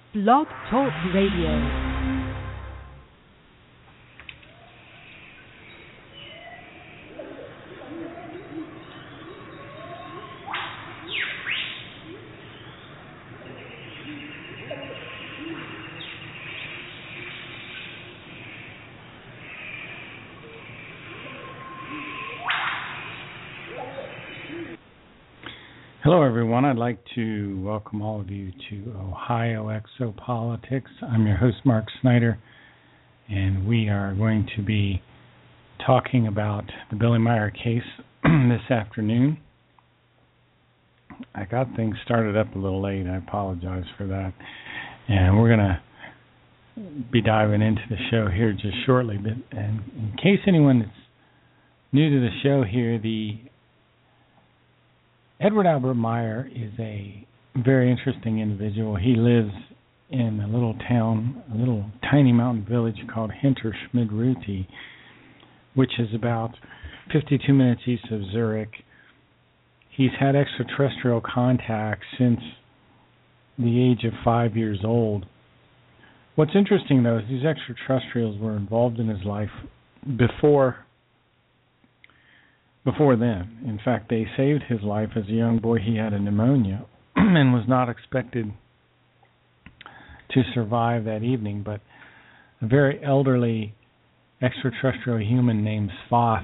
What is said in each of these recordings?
Blog Talk Radio. Hello, everyone. I'd like to welcome all of you to Ohio Exopolitics. I'm your host, Mark Snyder, and we are going to be talking about the Billy Meier case this afternoon. I got things started up a little late. I apologize for that. And we're going to be diving into the show here just shortly. But in case anyone is new to the show here, the Edward Albert Meier is a very interesting individual. He lives in a little town, a little tiny mountain village called Hinterschmidruti, which is about 52 minutes east of Zurich. He's had extraterrestrial contact since the age of 5 years old. What's interesting, though, is these extraterrestrials were involved in his life before then. In fact, they saved his life as a young boy. He had a pneumonia and was not expected to survive that evening, but a very elderly extraterrestrial human named Svath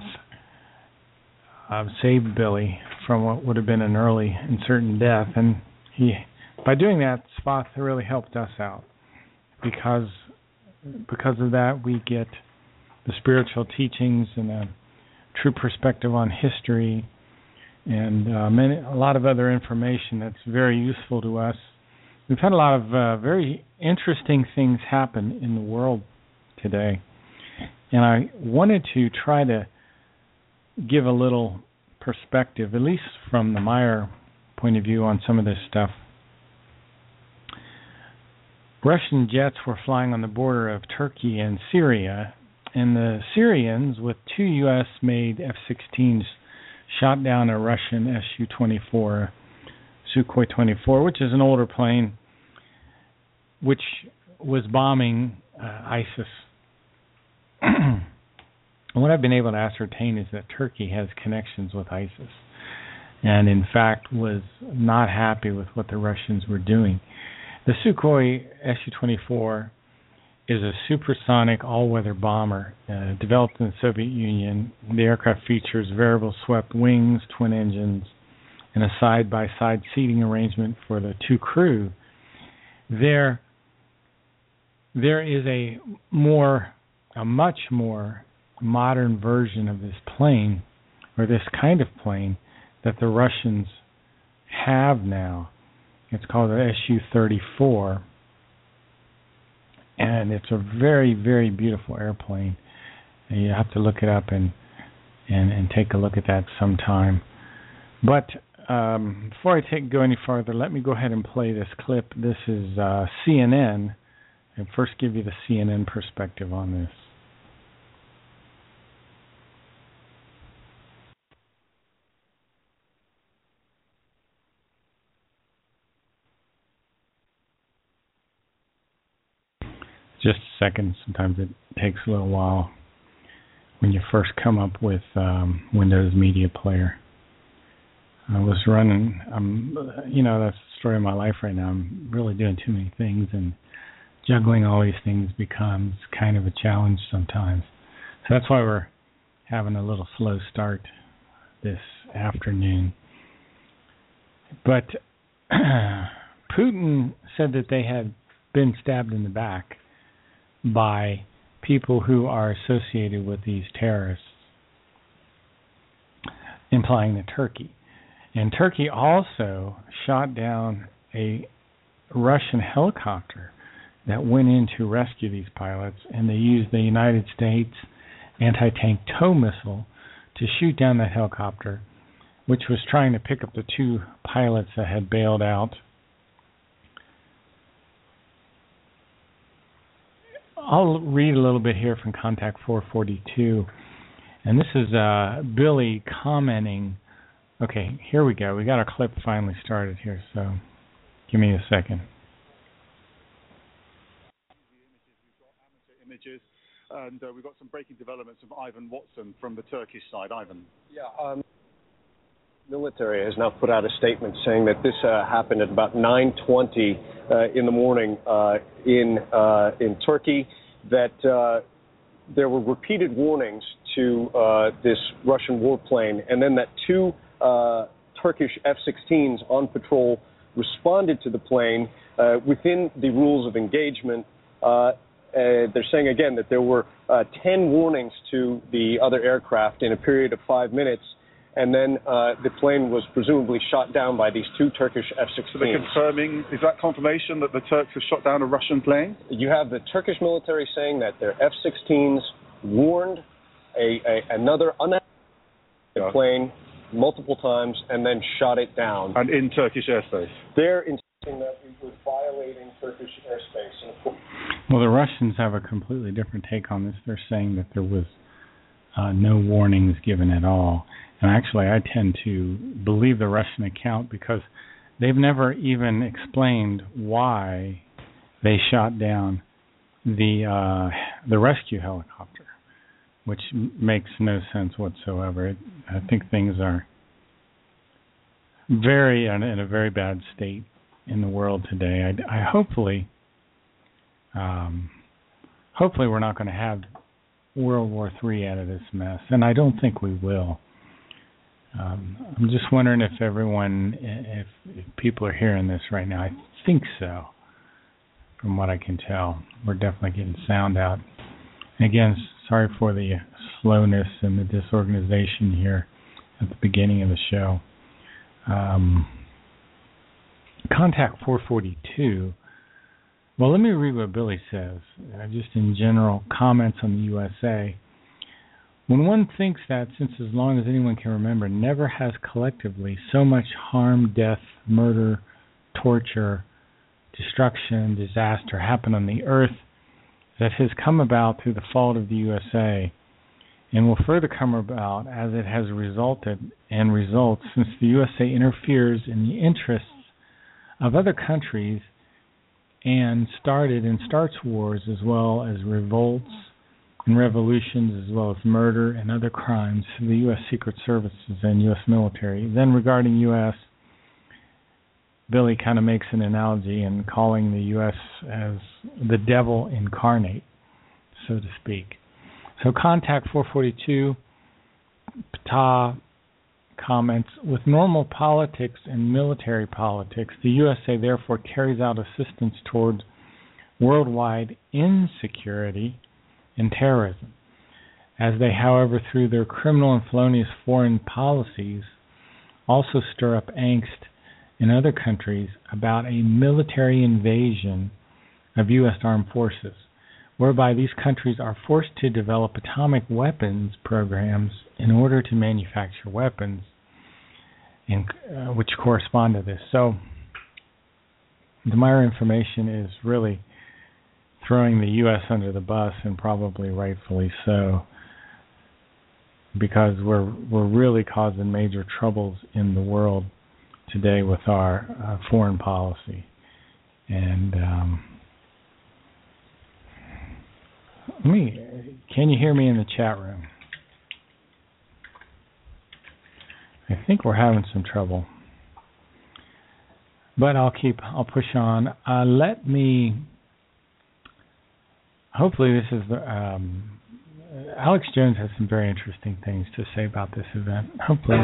saved Billy from what would have been an early and certain death. And by doing that, Svath really helped us out. Because of that, we get the spiritual teachings and a true perspective on history and a lot of other information that's very useful to us. We've had a lot of very interesting things happen in the world today, and I wanted to try to give a little perspective, at least from the Meier point of view, on some of this stuff. Russian jets were flying on the border of Turkey and Syria, and the Syrians, with two U.S.-made F-16s, shot down a Russian Su-24, Sukhoi-24, which is an older plane, which was bombing ISIS. What I've been able to ascertain is that Turkey has connections with ISIS, and in fact was not happy with what the Russians were doing. The Sukhoi Su-24 is a supersonic all-weather bomber developed in the Soviet Union. The aircraft features variable swept wings, twin engines, and a side-by-side seating arrangement for the two crew. There is a much more modern version of this plane, or this kind of plane, that the Russians have now. It's called the Su-34. And it's a very, very beautiful airplane. And you have to look it up and take a look at that sometime. But before I go any farther, let me go ahead and play this clip. This is CNN. And first give you the CNN perspective on this. Just a second. Sometimes it takes a little while when you first come up with Windows Media Player. I was running, that's the story of my life right now. I'm really doing too many things, and juggling all these things becomes kind of a challenge sometimes. So that's why we're having a little slow start this afternoon. But Putin said that they had been stabbed in the back by people who are associated with these terrorists, implying that Turkey. And Turkey also shot down a Russian helicopter that went in to rescue these pilots, and they used the United States anti-tank tow missile to shoot down that helicopter, which was trying to pick up the two pilots that had bailed out. I'll read a little bit here from Contact 442, and this is Billy commenting. Okay, here we go. We got our clip finally started here, so give me a second. images. And we've got some breaking developments from Ivan Watson from the Turkish side. Ivan. Yeah, military has now put out a statement saying that this happened at about 9:20 in the morning in Turkey, that there were repeated warnings to this Russian warplane, and then that two Turkish F-16s on patrol responded to the plane within the rules of engagement. They're saying again that there were 10 warnings to the other aircraft in a period of 5 minutes, and then the plane was presumably shot down by these two Turkish F-16s. So they're confirming, is that confirmation that the Turks have shot down a Russian plane? You have the Turkish military saying that their F-16s warned another unidentified plane multiple times and then shot it down. And in Turkish airspace? They're insisting that it was violating Turkish airspace. Well, the Russians have a completely different take on this. They're saying that there was no warnings given at all. And actually, I tend to believe the Russian account because they've never even explained why they shot down the rescue helicopter, which makes no sense whatsoever. I think things are in a very bad state in the world today. I hopefully we're not going to have World War III out of this mess, and I don't think we will. I'm just wondering if people are hearing this right now. I think so. From what I can tell, we're definitely getting sound out. And again, sorry for the slowness and the disorganization here at the beginning of the show. Contact 442. Well, let me read what Billy says, just in general comments on the USA. When one thinks that, since as long as anyone can remember, never has collectively so much harm, death, murder, torture, destruction, disaster happened on the earth that has come about through the fault of the USA, and will further come about as it has resulted and results since the USA interferes in the interests of other countries and starts wars as well as revolts and revolutions as well as murder and other crimes to the U.S. Secret Services and U.S. military. Then regarding U.S., Billy kind of makes an analogy in calling the U.S. as the devil incarnate, so to speak. So Contact 442, Ptah comments, with normal politics and military politics, the USA therefore carries out assistance towards worldwide insecurity and terrorism, as they, however, through their criminal and felonious foreign policies, also stir up angst in other countries about a military invasion of U.S. armed forces, whereby these countries are forced to develop atomic weapons programs in order to manufacture weapons which correspond to this. So the Meyer information is really throwing the U.S. under the bus, and probably rightfully so, because we're really causing major troubles in the world today with our foreign policy. And can you hear me in the chat room? I think we're having some trouble, but I'll push on. Hopefully this is Alex Jones has some very interesting things to say about this event. Hopefully.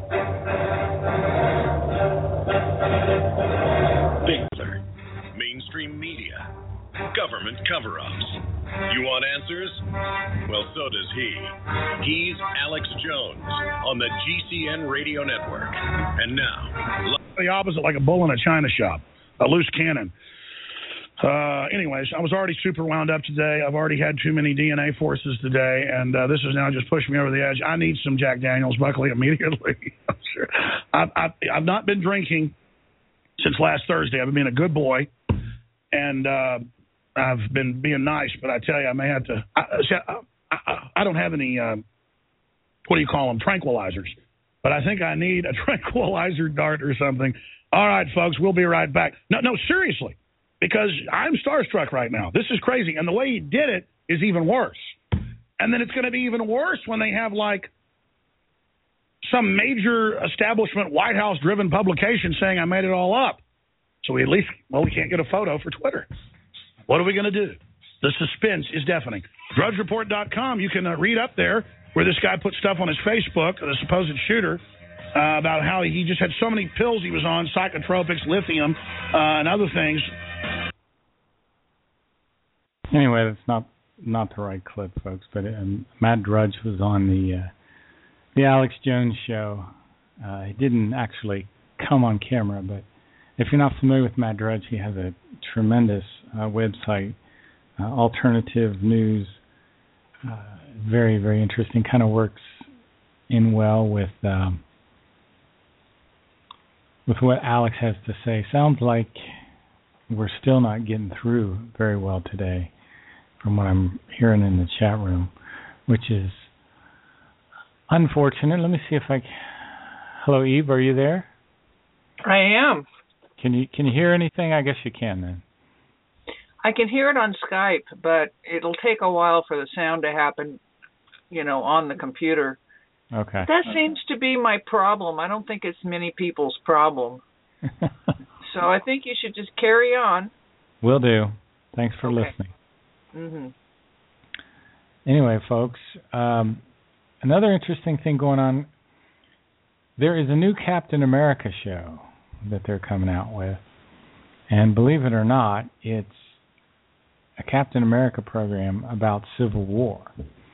Big Brother, mainstream media, government cover-ups. You want answers? Well, so does he. He's Alex Jones on the GCN Radio Network. And now... The opposite, like a bull in a china shop, a loose cannon. Anyways, I was already super wound up today. I've already had too many DNA forces today, and this is now just pushing me over the edge. I need some Jack Daniels, Buckley, immediately. I'm sure. I've not been drinking since last Thursday. I've been being a good boy, and I've been being nice, but I tell you, I may have to. I don't have any, what do you call them, tranquilizers, but I think I need a tranquilizer dart or something. All right, folks, we'll be right back. No, seriously, because I'm starstruck right now. This is crazy, and the way he did it is even worse. And then it's going to be even worse when they have, like, some major establishment White House-driven publication saying I made it all up. So we can't get a photo for Twitter. What are we going to do? The suspense is deafening. DrudgeReport.com, you can read up there where this guy put stuff on his Facebook, the supposed shooter, about how he just had so many pills he was on, psychotropics, lithium, and other things. Anyway, that's not the right clip, folks. But Matt Drudge was on the Alex Jones show. He didn't actually come on camera, but if you're not familiar with Matt Drudge, he has a tremendous website, alternative news, very, very interesting. Kind of works in well with what Alex has to say. Sounds like we're still not getting through very well today, from what I'm hearing in the chat room, which is unfortunate. Let me see if Hello, Eve. Are you there? I am. Can you hear anything? I guess you can then. I can hear it on Skype, but it'll take a while for the sound to happen, on the computer. Okay. That seems to be my problem. I don't think it's many people's problem. So I think you should just carry on. Will do. Thanks for listening. Mm-hmm. Anyway, folks, another interesting thing going on. There is a new Captain America show that they're coming out with. And believe it or not, it's a Captain America program about Civil War.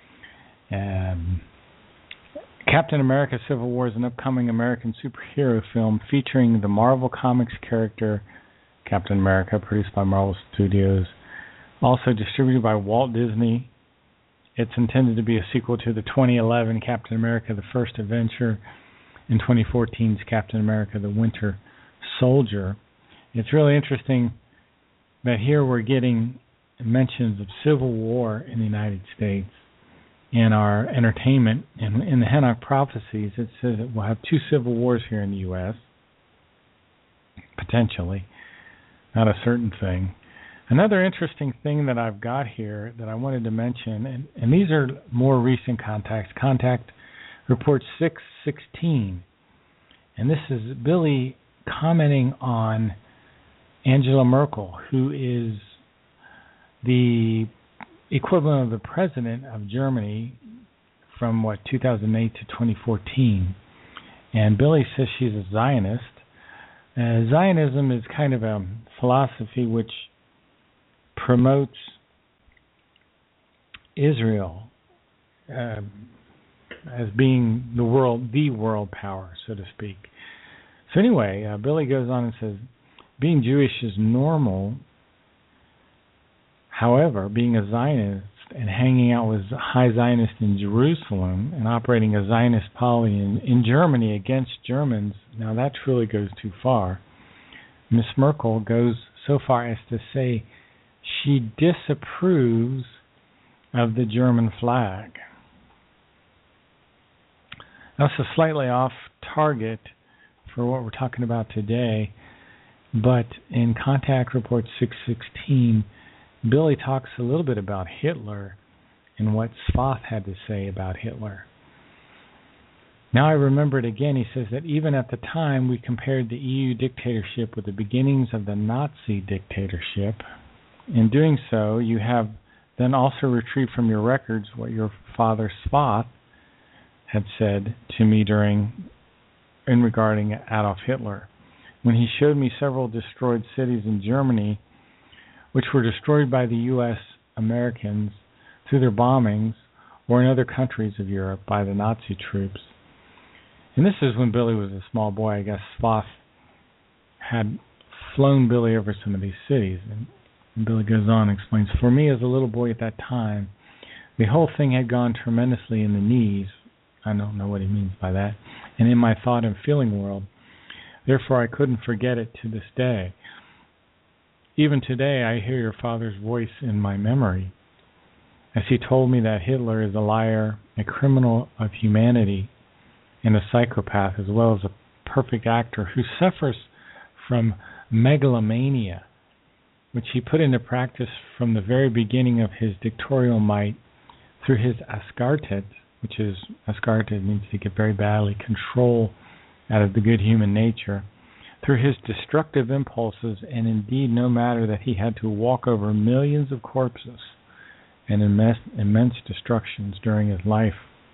Captain America Civil War is an upcoming American superhero film featuring the Marvel Comics character Captain America, produced by Marvel Studios, also distributed by Walt Disney. It's intended to be a sequel to the 2011 Captain America: The First Adventure and 2014's Captain America: The Winter Soldier. It's really interesting that here we're getting mentions of Civil War in the United States in our entertainment. And in the Hanok Prophecies, it says that we'll have 2 civil wars here in the U.S., potentially. Not a certain thing. Another interesting thing that I've got here that I wanted to mention, and these are more recent contacts, Contact Report 616. And this is Billy commenting on Angela Merkel, who is the equivalent of the president of Germany from, 2008 to 2014. And Billy says she's a Zionist. Zionism is kind of a philosophy which promotes Israel as being the world power, so to speak. So anyway, Billy goes on and says, being Jewish is normal. However, being a Zionist and hanging out with high Zionists in Jerusalem and operating a Zionist policy in Germany against Germans, now that truly goes too far. Miss Merkel goes so far as to say she disapproves of the German flag. That's a slightly off target for what we're talking about today, but in Contact Report 616, Billy talks a little bit about Hitler and what Svath had to say about Hitler. Now I remember it again. He says that even at the time we compared the EU dictatorship with the beginnings of the Nazi dictatorship. In doing so, you have then also retrieved from your records what your father Svath had said to me in regarding Adolf Hitler, when he showed me several destroyed cities in Germany which were destroyed by the U.S. Americans through their bombings, or in other countries of Europe by the Nazi troops. And this is when Billy was a small boy. I guess Svath had flown Billy over some of these cities. And Billy goes on and explains, for me as a little boy at that time, the whole thing had gone tremendously in the knees. I don't know what he means by that. And in my thought and feeling world. Therefore, I couldn't forget it to this day. Even today, I hear your father's voice in my memory, as he told me that Hitler is a liar, a criminal of humanity, and a psychopath, as well as a perfect actor who suffers from megalomania. which he put into practice from the very beginning of his dictatorial might through his askartet, which is, askartet means to get very badly control out of the good human nature, through his destructive impulses, and indeed no matter that he had to walk over millions of corpses and immense destructions during his life.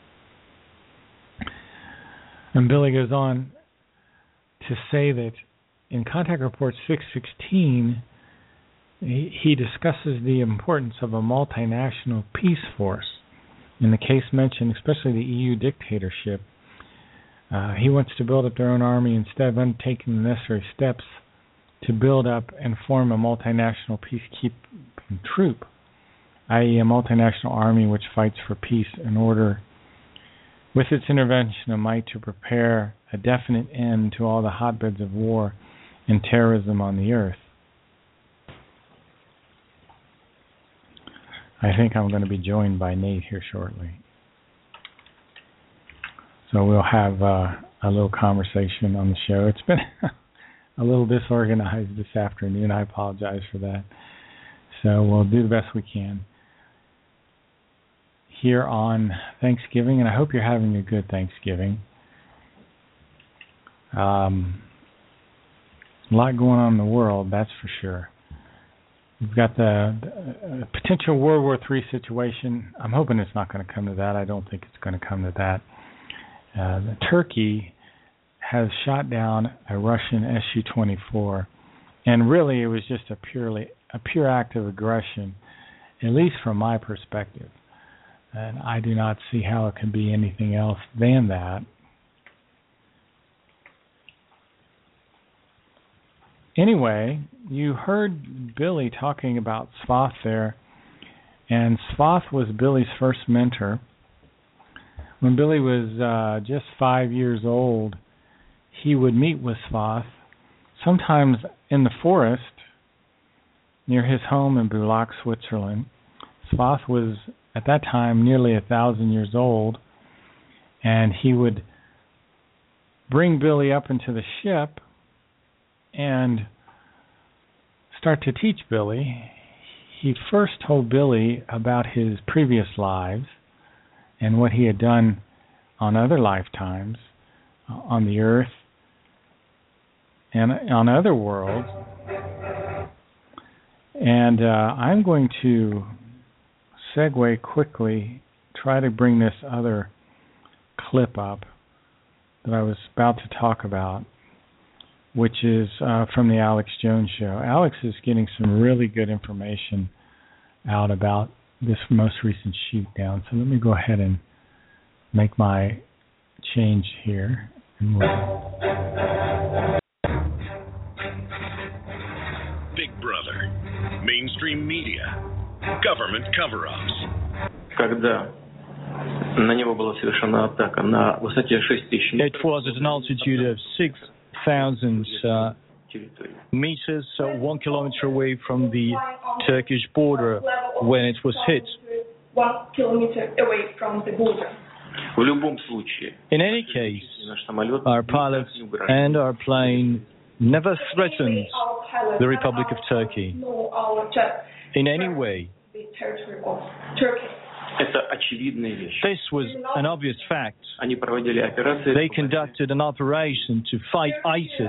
And Billy goes on to say that in Contact Report 616, he discusses the importance of a multinational peace force. In the case mentioned, especially the EU dictatorship, he wants to build up their own army instead of undertaking the necessary steps to build up and form a multinational peacekeeping troop, i.e. a multinational army which fights for peace in order, with its intervention of might, to prepare a definite end to all the hotbeds of war and terrorism on the earth. I think I'm going to be joined by Nate here shortly. So we'll have a little conversation on the show. It's been a little disorganized this afternoon. I apologize for that. So we'll do the best we can here on Thanksgiving, and I hope you're having a good Thanksgiving. A lot going on in the world, that's for sure. We've got the potential World War III situation. I'm hoping it's not going to come to that. I don't think it's going to come to that. Turkey has shot down a Russian Su-24, and really it was just a pure act of aggression, at least from my perspective. And I do not see how it can be anything else than that. Anyway, you heard Billy talking about Svath there, and Svath was Billy's first mentor. When Billy was just 5 years old, he would meet with Svath, sometimes in the forest near his home in Bulak, Switzerland. Svath was, at that time, nearly 1,000 years old, and he would bring Billy up into the ship and start to teach Billy. He first told Billy about his previous lives and what he had done on other lifetimes on the earth and on other worlds. And I'm going to segue quickly, try to bring this other clip up that I was about to talk about, which is from the Alex Jones Show. Alex is getting some really good information out about this most recent shoot down. So let me go ahead and make my change here. And Big Brother, mainstream media, government cover-ups. Когда на него была совершена атака на высоте 6000 метров. It was at an altitude of 6,000 meters, 1 kilometer away from the Turkish border when it was hit. 1 kilometer away from the border. В любом случае, in any case, our pilots and our plane never threatened the Republic of Turkey in any way. Это очевидная вещь. This was an obvious fact. Они проводили операции. They conducted an operation to fight ISIS.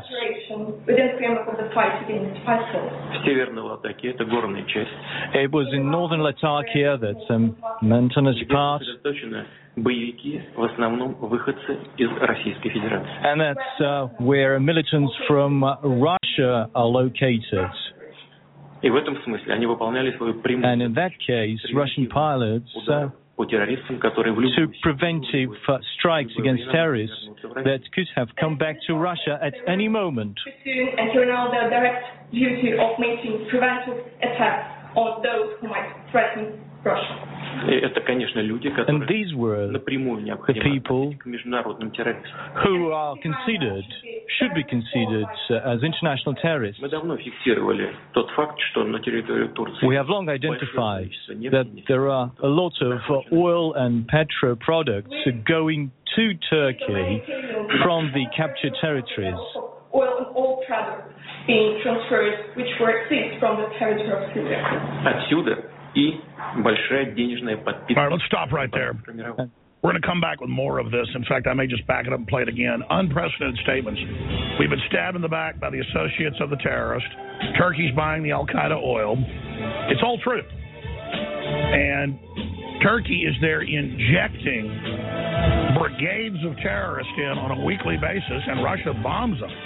В Северной Латакии, это горная часть. It was in northern Latakia, that's a mountainous part. Боевики, в основном выходцы из Российской Федерации. And that's where militants from Russia are located. И в этом смысле они выполняли свою прямую. And in that case, Russian pilots took preventive strikes against terrorists that could have come back to Russia at any moment. And carrying out the direct duty of making preventive attacks on those who might threaten Russia. Это, конечно, люди, которые and these were напрямую the people к международным террористам. Who are considered, should be considered as international terrorists. Мы давно фиксировали тот факт, что на территории Турции. We have long identified that there are a lot of oil and petro products going to Turkey from the captured territories. Oil and oil products being transferred, which were seized from the territory of Syria. Отсюда и большая денежная подпитка. All right, let's stop right there. We're going to come back with more of this. In fact, I may just back it up and play it again. Unprecedented statements. We've been stabbed in the back by the associates of the terrorist. Turkey's buying the Al-Qaeda oil. It's all true. And Turkey is there injecting brigades of terrorists in on a weekly basis, and Russia bombs them.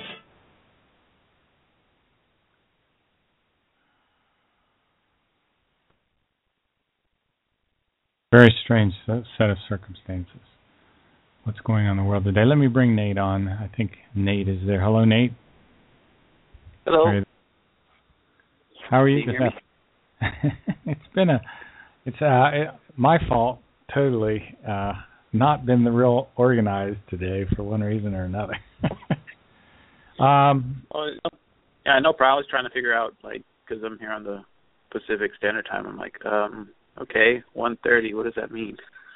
Very strange set of circumstances. What's going on in the world today? Let me bring Nate on. I think Nate is there. Hello, Nate. Hello. How are you? It's my fault, totally. Not been the real organized today for one reason or another. Yeah, no problem. I was trying to figure out, because I'm here on the Pacific Standard Time. I'm like, okay, 1:30. What does that mean?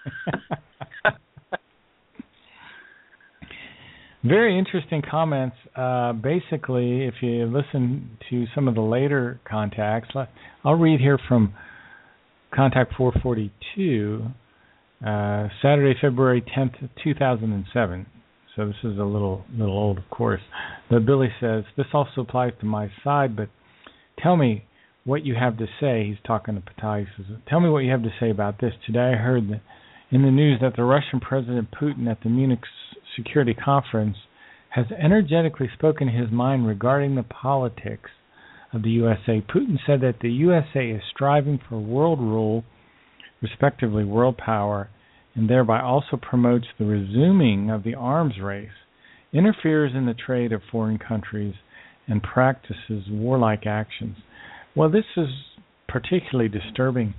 Very interesting comments. Basically, if you listen to some of the later contacts, I'll read here from Contact 442, Saturday, February 10th, 2007. So this is a little old, of course. But Billy says, this also applies to my side, but tell me what you have to say. He's talking to Patai. He says, tell me what you have to say about this. Today I heard that in the news that the Russian President Putin at the Munich Security Conference has energetically spoken his mind regarding the politics of the USA. Putin said that the USA is striving for world rule, respectively world power, and thereby also promotes the resuming of the arms race, interferes in the trade of foreign countries, and practices warlike actions. Well, this is particularly disturbing.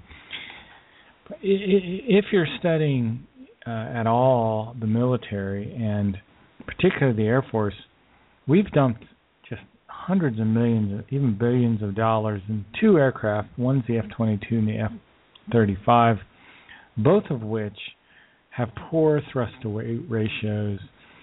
If you're studying at all the military, and particularly the Air Force, we've dumped just hundreds of millions, even billions of dollars in two aircraft. One's the F-22 and the F-35, both of which have poor thrust-to-weight ratios,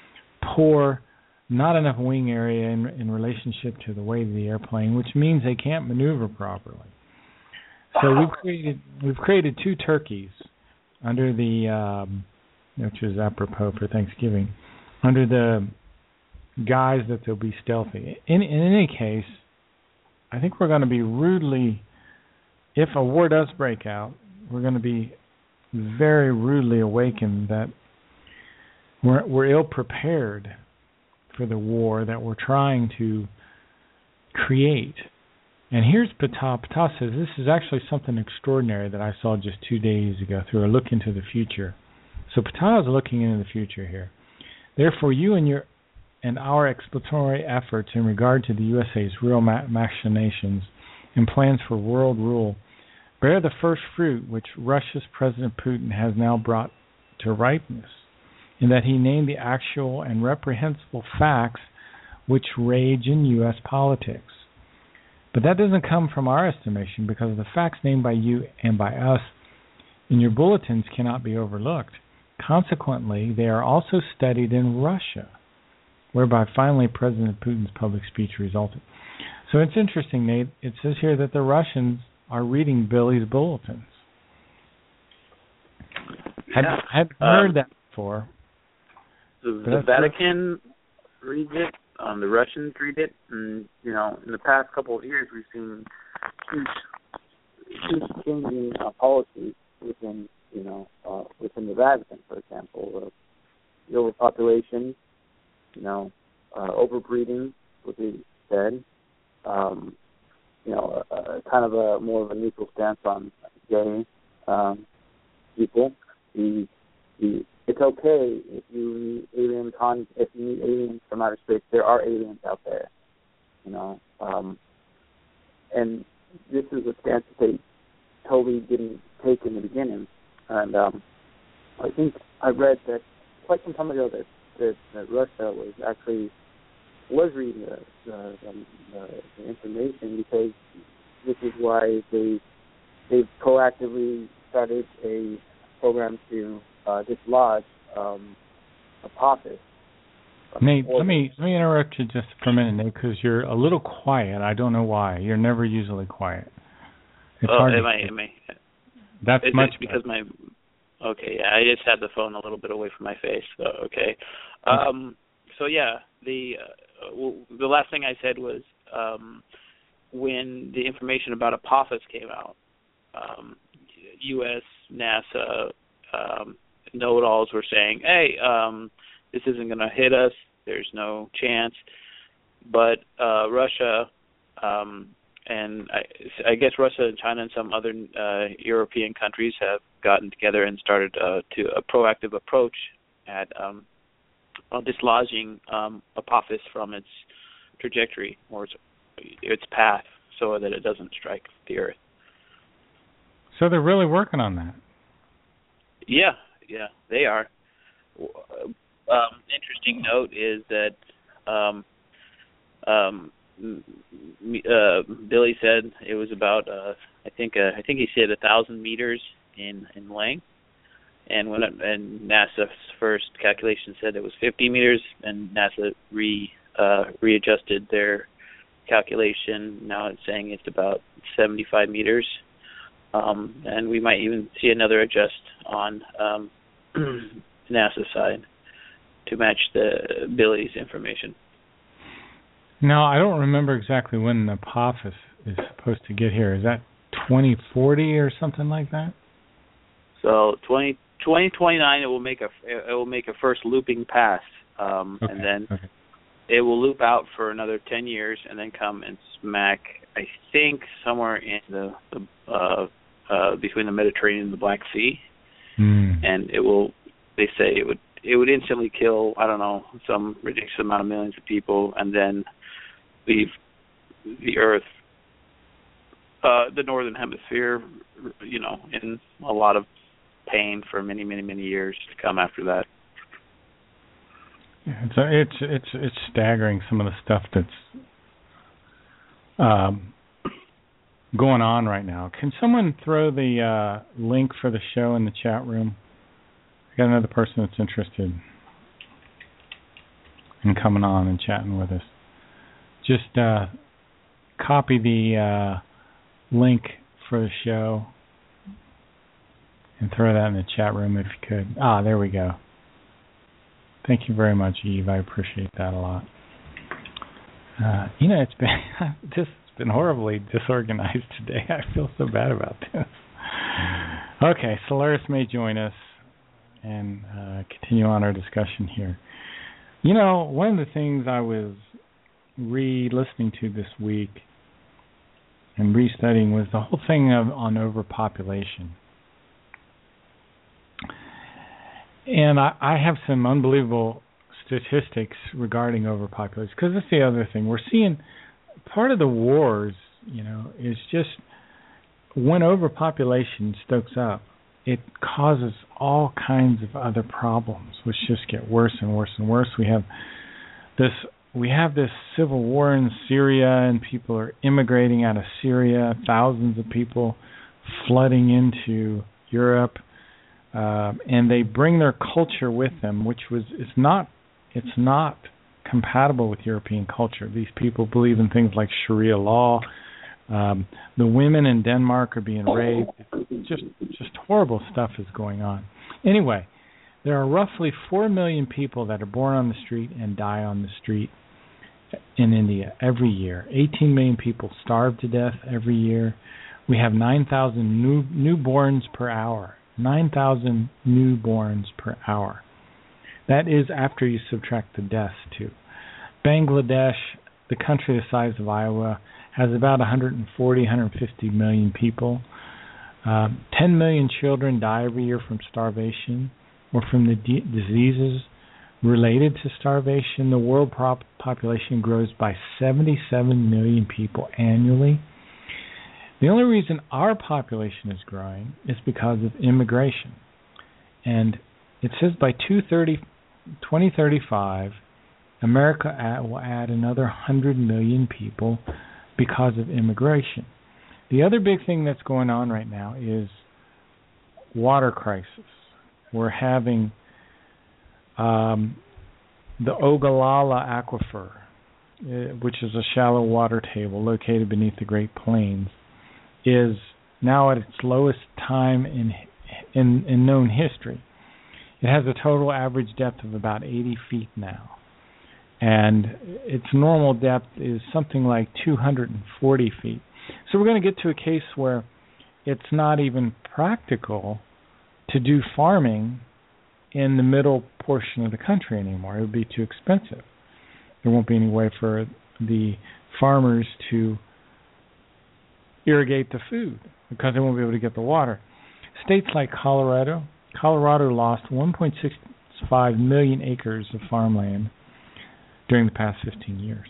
not enough wing area in relationship to the weight of the airplane, which means they can't maneuver properly. So we've created two turkeys under the, which is apropos for Thanksgiving, under the guise that they'll be stealthy. In any case, I think we're going to be rudely, if a war does break out, we're going to be very rudely awakened that we're ill prepared for the war that we're trying to create. And here's Ptah. Ptah says, this is actually something extraordinary that I saw just 2 days ago through a look into the future. So Ptah is looking into the future here. Therefore, you and our exploratory efforts in regard to the USA's real machinations and plans for world rule bear the first fruit which Russia's President Putin has now brought to ripeness, in that he named the actual and reprehensible facts which rage in U.S. politics. But that doesn't come from our estimation, because the facts named by you and by us in your bulletins cannot be overlooked. Consequently, they are also studied in Russia, whereby finally President Putin's public speech resulted. So it's interesting, Nate. It says here that the Russians are reading Billy's bulletins. Hadn't heard that before. The Vatican reads it. The Russians read it, and in the past couple of years, we've seen huge changing policies within the Vatican. For example, the overpopulation, overbreeding, what they said. Kind of a more of a neutral stance on gay people. It's okay if you meet aliens from outer space. There are aliens out there, and this is a stance that they totally didn't take in the beginning. And I think I read that quite some time ago that Russia was reading the information, because this is why they've proactively started a program to dislodge Apophis Nate, let me interrupt you just for a minute, Nate, because you're a little quiet. I don't know why. You're never usually quiet. It's hard am I? That's much because my. Okay, yeah, I just had the phone a little bit away from my face. So okay. So yeah, the last thing I said was when the information about Apophis came out, U.S., NASA, know-it-alls were saying, "Hey, this isn't going to hit us. There's no chance." But Russia, and I guess Russia and China and some other European countries have gotten together and started to a proactive approach at dislodging Apophis from its trajectory or its path, so that it doesn't strike the Earth. So they're really working on that. Yeah, they are. Interesting note is that Billy said it was about I think he said 1,000 meters in length, and and NASA's first calculation said it was 50 meters, and NASA readjusted their calculation. Now it's saying it's about 75 meters. And we might even see another adjust on NASA's side to match Billy's information. No, I don't remember exactly when the Apophis is supposed to get here. Is that 2040 or something like that? So 2029, it will make a first looping pass, and then it will loop out for another 10 years, and then come and smack, I think, somewhere in the between the Mediterranean and the Black Sea, and it will. They say it would instantly kill, I don't know, some ridiculous amount of millions of people, and then leave the Earth, the northern hemisphere, in a lot of pain for many, many, many years to come after that. Yeah, it's staggering, some of the stuff that's going on right now. Can someone throw the link for the show in the chat room? I got another person that's interested in coming on and chatting with us. Just copy the link for the show and throw that in the chat room if you could. There we go. Thank you very much, Eve. I appreciate that a lot. It's been horribly disorganized today. I feel so bad about this. Okay, Solaris may join us and continue on our discussion here. One of the things I was re-listening to this week and restudying was the whole thing on overpopulation. And I have some unbelievable statistics regarding overpopulation, because that's the other thing. We're seeing part of the wars, is just when overpopulation stokes up, it causes all kinds of other problems, which just get worse and worse and worse. We have this civil war in Syria, and people are immigrating out of Syria. Thousands of people flooding into Europe, and they bring their culture with them, which it's not compatible with European culture. These people believe in things like Sharia law. The women in Denmark are being raped. Just horrible stuff is going on. Anyway, there are roughly 4 million people that are born on the street and die on the street in India every year. 18 million people starve to death every year. We have 9,000 newborns per hour. 9,000 newborns per hour. That is after you subtract the deaths too. Bangladesh, the country the size of Iowa, has about 150 million people. 10 million children die every year from starvation or from the diseases related to starvation. The world population grows by 77 million people annually. The only reason our population is growing is because of immigration. And it says by 2035, America will add another 100 million people because of immigration. The other big thing that's going on right now is water crisis. We're having the Ogallala Aquifer, which is a shallow water table located beneath the Great Plains, is now at its lowest time in known history. It has a total average depth of about 80 feet now, and its normal depth is something like 240 feet. So we're going to get to a case where it's not even practical to do farming in the middle portion of the country anymore. It would be too expensive. There won't be any way for the farmers to irrigate the food because they won't be able to get the water. States like Colorado lost 1.65 million acres of farmland during the past 15 years.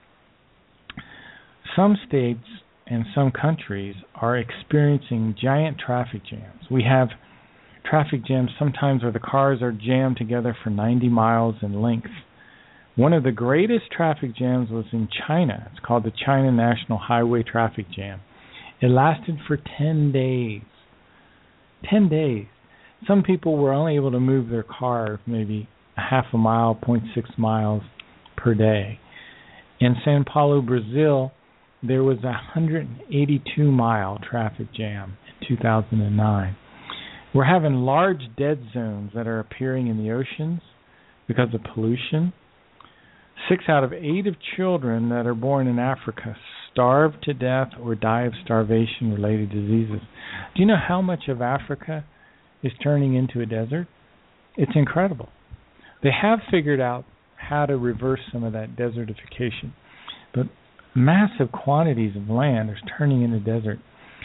Some states and some countries are experiencing giant traffic jams. We have traffic jams sometimes where the cars are jammed together for 90 miles in length. One of the greatest traffic jams was in China. It's called the China National Highway Traffic Jam. It lasted for 10 days. 10 days. Some people were only able to move their car maybe a half a mile, 0.6 miles per day. In Sao Paulo, Brazil, there was a 182-mile traffic jam in 2009. We're having large dead zones that are appearing in the oceans because of pollution. 6 out of 8 of children that are born in Africa starve to death or die of starvation-related diseases. Do you know how much of Africa is turning into a desert? It's incredible. They have figured out how to reverse some of that desertification, but massive quantities of land are turning into desert.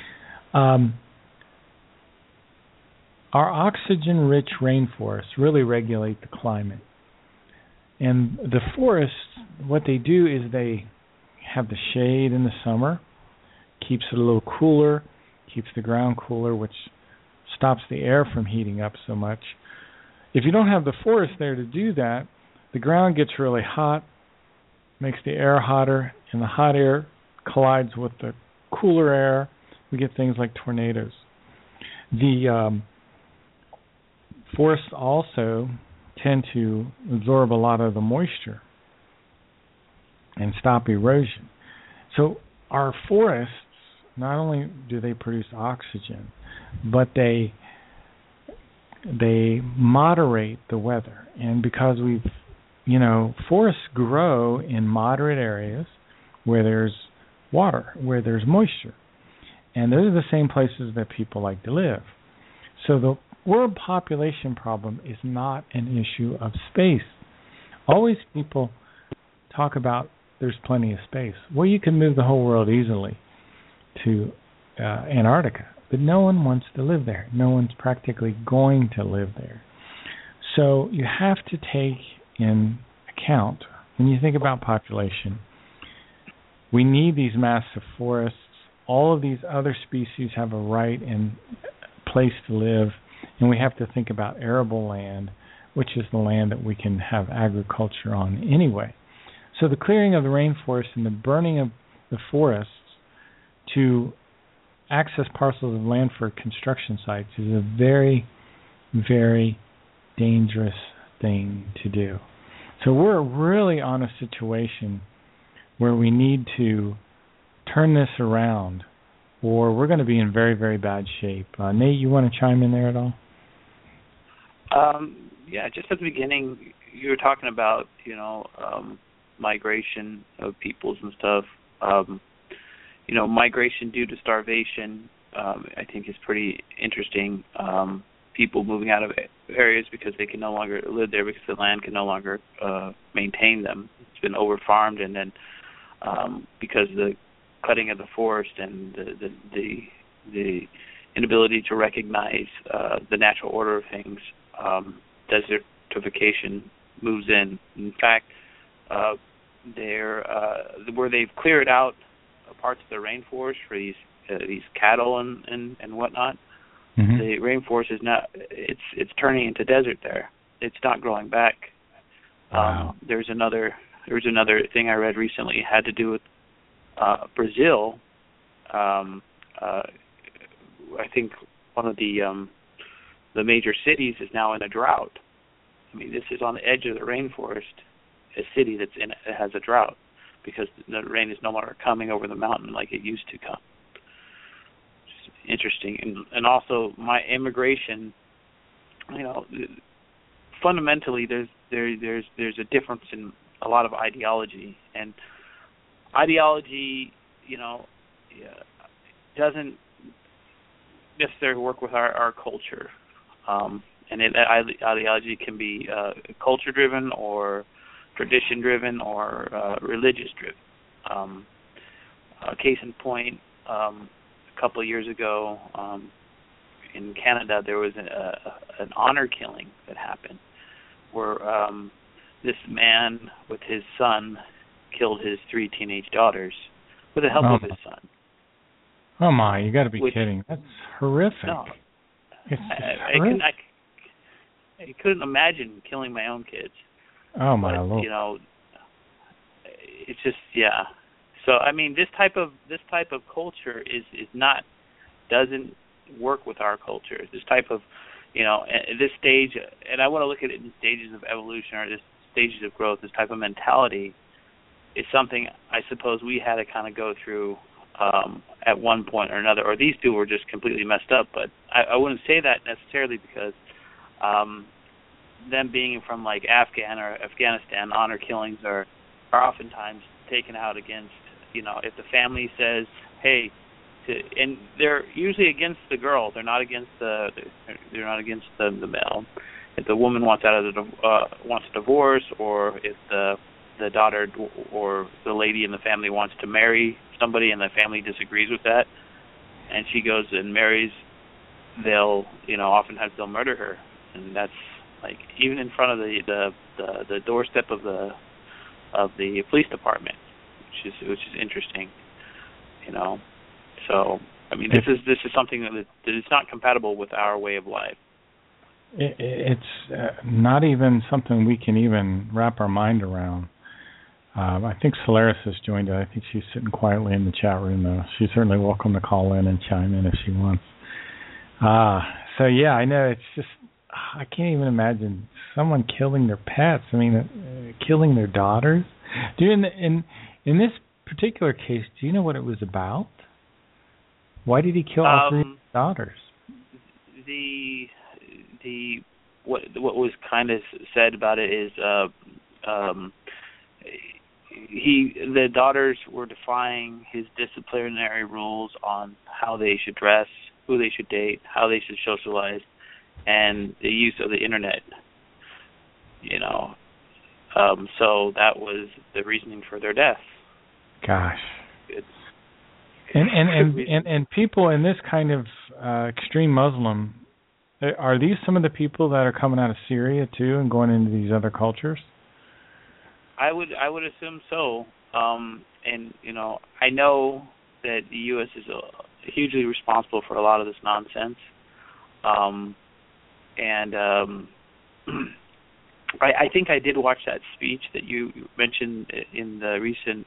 Our oxygen-rich rainforests really regulate the climate. And the forests, what they do is they have the shade in the summer, keeps it a little cooler, keeps the ground cooler, which stops the air from heating up so much. If you don't have the forest there to do that, the ground gets really hot, makes the air hotter, and the hot air collides with the cooler air. We get things like tornadoes. The forests also tend to absorb a lot of the moisture and stop erosion. So our forests, not only do they produce oxygen, but they moderate the weather. And because forests grow in moderate areas where there's water, where there's moisture. And those are the same places that people like to live. So the world population problem is not an issue of space. Always people talk about there's plenty of space. Well, you can move the whole world easily to Antarctica, but no one wants to live there. No one's practically going to live there. So you have to take in account, when you think about population, we need these massive forests. All of these other species have a right and place to live, and we have to think about arable land, which is the land that we can have agriculture on anyway. So the clearing of the rainforest and the burning of the forests to access parcels of land for construction sites is a very, very dangerous thing to do. So we're really on a situation where we need to turn this around, or we're going to be in very, very bad shape. Nate, you want to chime in there at all? Yeah, just at the beginning, you were talking about, migration of peoples and stuff. Migration due to starvation, I think is pretty interesting. People moving out of areas because they can no longer live there because the land can no longer maintain them. It's been over-farmed, and then because of the cutting of the forest and the inability to recognize the natural order of things, desertification moves in. In fact, where they've cleared out parts of the rainforest for these cattle and whatnot, mm-hmm. The rainforest is not. It's turning into desert there. It's not growing back. Wow. There's another thing I read recently. It had to do with Brazil. I think one of the major cities is now in a drought. I mean, this is on the edge of the rainforest, a city that has a drought because the rain is no longer coming over the mountain like it used to come. It's interesting, and also my immigration. Fundamentally, there's a difference in a lot of ideology, and ideology, doesn't necessarily work with our culture. Ideology can be culture-driven or tradition-driven or religious-driven. Case in point, a couple of years ago in Canada, there was an honor killing that happened where this man with his son killed his 3 teenage daughters with the help of his son. Oh my, you got to be kidding. That's horrific. No. Horrific. I couldn't imagine killing my own kids. Oh my Lord. It's just So I mean, this type of culture doesn't work with our culture. This type of at this stage, and I want to look at it in stages of evolution or this stages of growth. This type of mentality is something I suppose we had to kind of go through at one point or another, or these two were just completely messed up. But I wouldn't say that necessarily because them being from like Afghanistan, honor killings are oftentimes taken out against, if the family says, hey, and they're usually against the girl. They're not against the male. If the woman wants wants a divorce, or if the daughter or the lady in the family wants to marry somebody and the family disagrees with that, and she goes and marries, oftentimes they'll murder her, and that's like even in front of the doorstep of the police department, which is interesting, So I mean, this is something that is not compatible with our way of life. It's not even something we can even wrap our mind around. I think Solaris has joined us. I think she's sitting quietly in the chat room, though. She's certainly welcome to call in and chime in if she wants. So, yeah, I know. It's just, I can't even imagine someone killing their pets. I mean, killing their daughters. In this particular case, do you know what it was about? Why did he kill all 3 daughters? What was kind of said about it is the daughters were defying his disciplinary rules on how they should dress, who they should date, how they should socialize, and the use of the internet. So that was the reasoning for their death. Gosh. And people in this kind of extreme Muslim, are these some of the people that are coming out of Syria too and going into these other cultures? I would assume so. And I know that the U.S. is hugely responsible for a lot of this nonsense. I think I did watch that speech that you mentioned in the recent.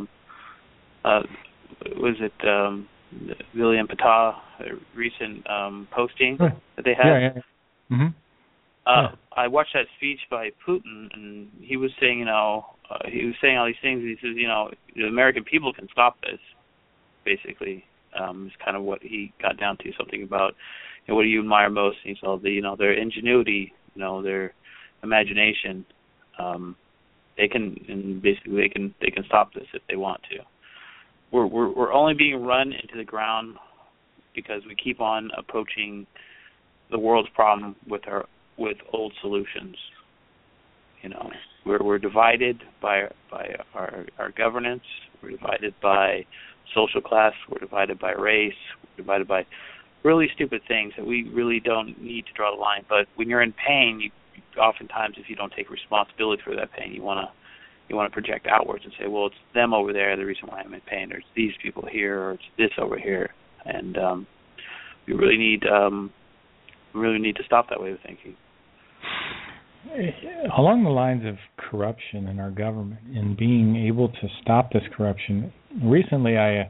Was it William Patah recent posting that they had? Yeah. Mm-hmm. I watched that speech by Putin, and he was saying, he was saying all these things. He says, the American people can stop this. Basically, is kind of what he got down to. Something about, what do you admire most? And he said, their ingenuity, their imagination. They can stop this if they want to. We're only being run into the ground because we keep on approaching the world's problem with old solutions. We're divided by our governance. We're divided by social class. We're divided by race. We're divided by really stupid things that we really don't need to draw the line. But when you're in pain, you oftentimes, if you don't take responsibility for that pain, you want to project outwards and say, well, it's them over there, the reason why I'm in pain, or it's these people here, or it's this over here. And we really need to stop that way of thinking. Along the lines of corruption in our government and being able to stop this corruption, recently I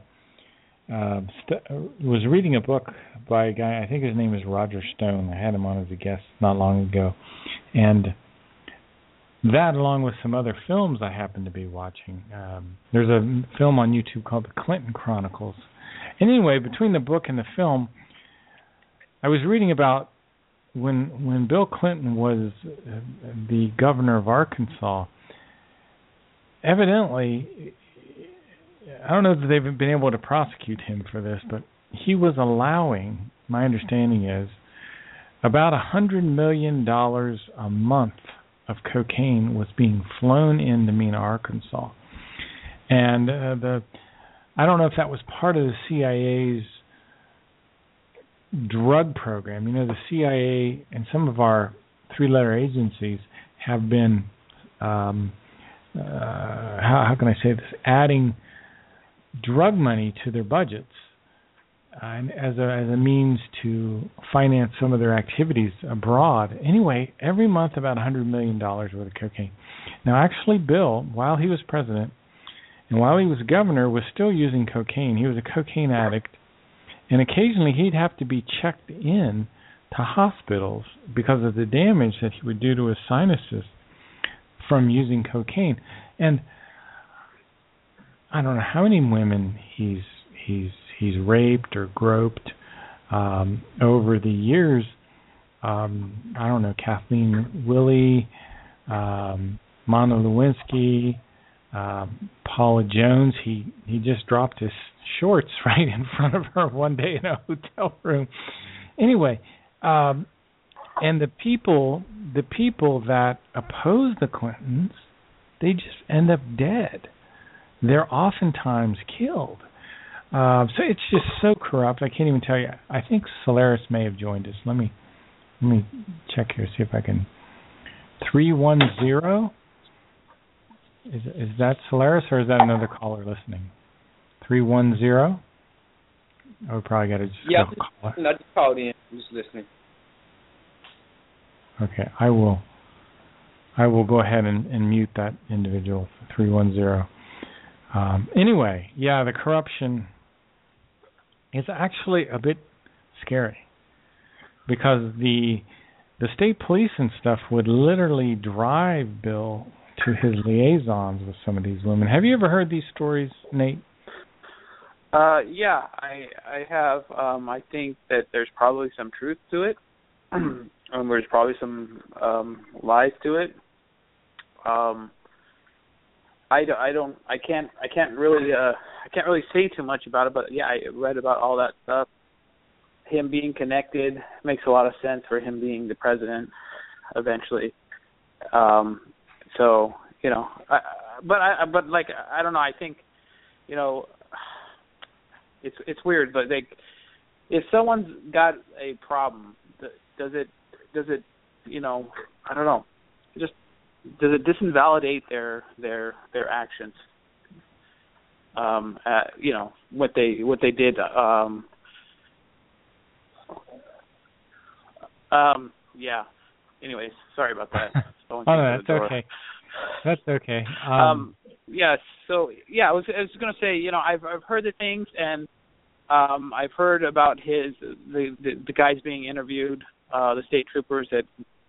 was reading a book by a guy, I think his name is Roger Stone. I had him on as a guest not long ago. And that, along with some other films I happen to be watching. There's a film on YouTube called The Clinton Chronicles. And anyway, between the book and the film, I was reading about when Bill Clinton was the governor of Arkansas. Evidently, I don't know that they've been able to prosecute him for this, but he was allowing, my understanding is, about $100 million a month of cocaine was being flown into Mena, Arkansas. And I don't know if that was part of the CIA's drug program. You know, the CIA and some of our three-letter agencies have been, how can I say this, adding drug money to their budgets as a means to finance some of their activities abroad. Anyway, every month about $100 million worth of cocaine. Now, actually, Bill, while he was president and while he was governor, was still using cocaine. He was a cocaine addict, and occasionally he'd have to be checked in to hospitals because of the damage that he would do to his sinuses from using cocaine. And I don't know how many women he's raped or groped over the years. I don't know, Kathleen Willey, Monica Lewinsky, Paula Jones. He just dropped his shorts right in front of her one day in a hotel room. Anyway, and the people that oppose the Clintons, they just end up dead. They're oftentimes killed. So it's just so corrupt. I can't even tell you. I think Solaris may have joined us. Let me check here, see if I can. 310. Is that Solaris or is that another caller listening? 310. Oh, we probably got to just go call. Not called in. I'm just listening. Okay, I will go ahead and mute that individual. 310. Anyway, yeah, the corruption is actually a bit scary because the state police and stuff would literally drive Bill to his liaisons with some of these women. Have you ever heard these stories, Nate? Yeah, I have. I think that there's probably some truth to it. There's probably some lies to it. I can't really say too much about it, but yeah, I read about all that stuff. Him being connected makes a lot of sense for him being the president eventually. So, you know, but I don't know. I think, you know, it's weird, but if someone's got a problem, does it, you know, I don't know, just does it disinvalidate their actions? You know, what they did. Yeah. Anyways, sorry about that. Oh, no, that's okay. That's okay. Yeah. So yeah, I was going to say, you know, I've heard the things, and I've heard about the guys being interviewed, the state troopers that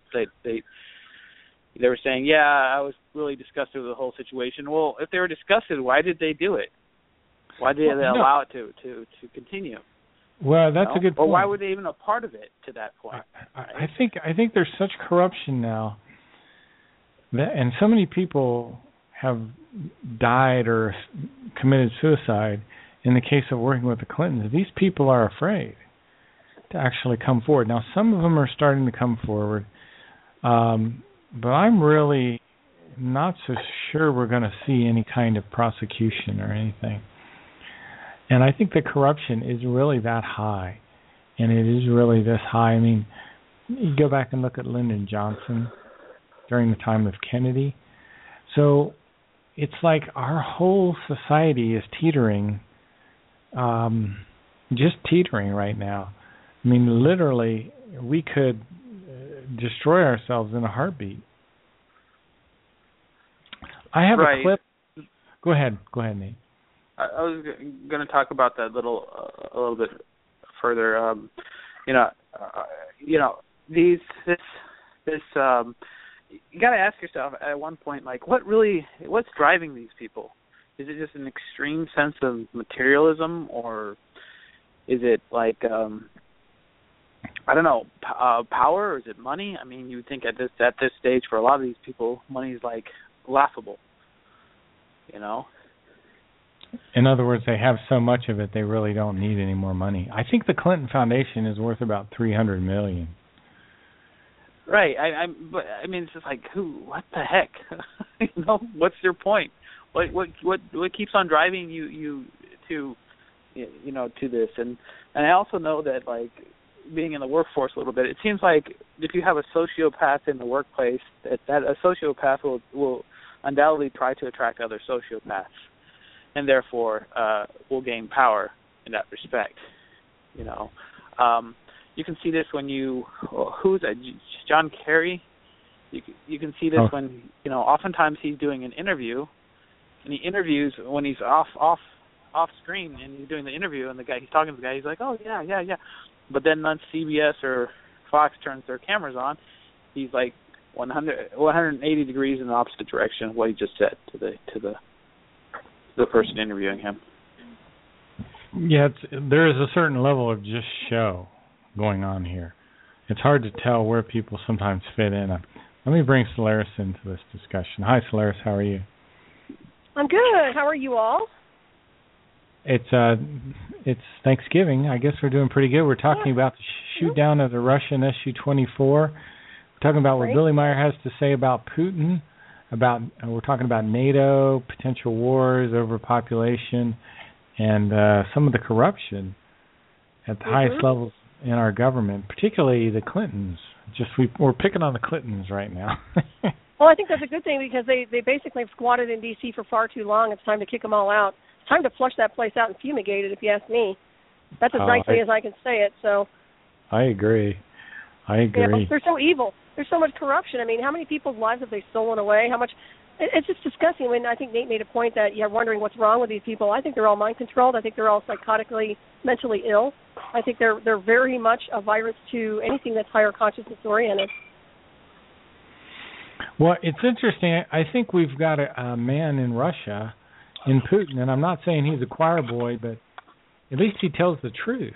they were saying, yeah, I was really disgusted with the whole situation. Well, if they were disgusted, why did they do it? Why did they allow it to continue? Well, that's a good point. Or why were they even a part of it to that point? I think there's such corruption now, and so many people have died or committed suicide in the case of working with the Clintons. These people are afraid to actually come forward. Now, some of them are starting to come forward, but I'm really not so sure we're going to see any kind of prosecution or anything. And I think the corruption is really that high, and it is really this high. I mean, you go back and look at Lyndon Johnson during the time of Kennedy. So it's like our whole society is teetering, just teetering right now. I mean, literally, we could destroy ourselves in a heartbeat. I have a clip. Go ahead, Nate. I was going to talk about that a little bit further. This you got to ask yourself at one point, like, what's driving these people? Is it just an extreme sense of materialism, or is it like, I don't know, power, or is it money? I mean, you would think at this stage for a lot of these people, money is like laughable, you know? In other words, they have so much of it, they really don't need any more money. I think the Clinton Foundation is worth about $300 million. Right. But I mean, it's just like, what the heck? You know, what's your point? What keeps on driving you to, you know, to this? And I also know that, like, being in the workforce a little bit, it seems like if you have a sociopath in the workplace, that a sociopath will undoubtedly try to attract other sociopaths, and therefore will gain power in that respect. You know, you can see this when who's that? John Kerry. You can see this when, you know, oftentimes he's doing an interview, and he interviews when he's off screen, and he's doing the interview, and he's talking to the guy. He's like, oh yeah. But then once CBS or Fox turns their cameras on, he's like 180 degrees in the opposite direction of what he just said to the person interviewing him. Yeah, there is a certain level of just show going on here. It's hard to tell where people sometimes fit in. Let me bring Solaris into this discussion. Hi, Solaris. How are you? I'm good. How are you all? It's Thanksgiving. I guess we're doing pretty good. We're talking about the shoot down of the Russian Su-24. We're talking about what Billy Meier has to say about Putin. We're talking about NATO, potential wars, overpopulation, and some of the corruption at the highest levels in our government, particularly the Clintons. We're picking on the Clintons right now. Well, I think that's a good thing, because they basically have squatted in D.C. for far too long. It's time to kick them all out. It's time to flush that place out and fumigate it, if you ask me. That's as nicely as I can say it. So I agree. You know, they're so evil. There's so much corruption. I mean, how many people's lives have they stolen away? How much? It's just disgusting. I mean, I think Nate made a point that you're wondering what's wrong with these people. I think they're all mind controlled. I think they're all psychotically, mentally ill. I think they're very much a virus to anything that's higher consciousness oriented. Well, it's interesting. I think we've got a man in Russia, in Putin, and I'm not saying he's a choir boy, but at least he tells the truth.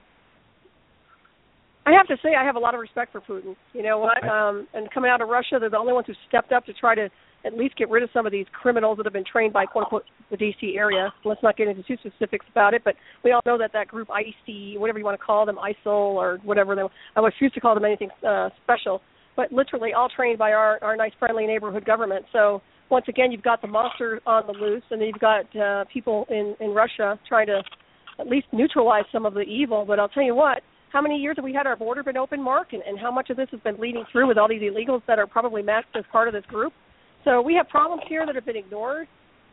I have to say, I have a lot of respect for Putin. You know what? And coming out of Russia, they're the only ones who stepped up to try to at least get rid of some of these criminals that have been trained by, quote-unquote, the D.C. area. Let's not get into too specifics about it, but we all know that group IC, whatever you want to call them, ISIL or whatever. I refuse to call them anything special, but literally all trained by our nice, friendly neighborhood government. So once again, you've got the monster on the loose, and then you've got people in Russia trying to at least neutralize some of the evil. But I'll tell you what, how many years have we had our border been open, Mark, and how much of this has been leading through with all these illegals that are probably masked as part of this group? So we have problems here that have been ignored.